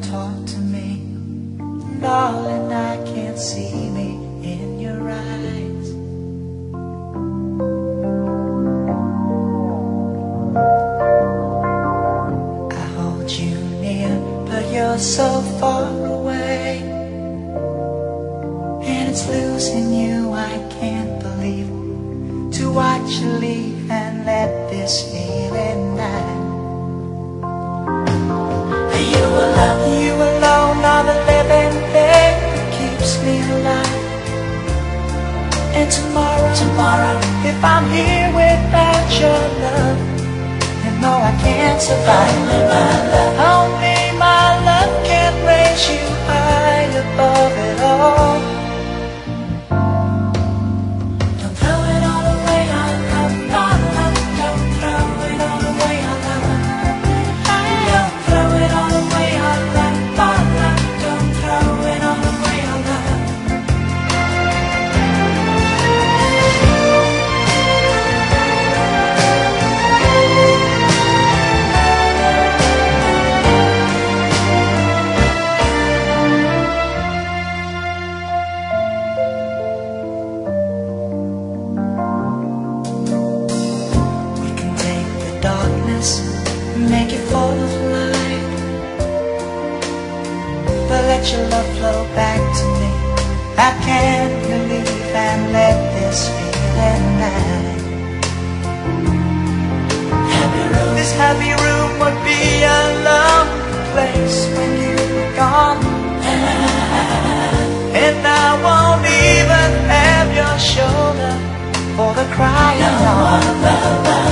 talk to me. Darling, I can't see me in your eyes. I hold you near, but you're so far away, and it's losing you I can't believe. To watch you leave and let this feeling die. You alone are the living thing that keeps me alive. And tomorrow, if I'm here without your love, then no, I can't survive. Only my love can raise you high above it all. Don't throw it all away, our love, our love. Don't throw it all away, our love. Don't throw it all away, our love, our love. Don't throw it all away, our love. We can take the darkness, make it full of light, but let your love flow back to me. I can't believe and let this feeling die. This happy room would be a lonely place when you're gone, and I won't even have your shoulder for the crying on.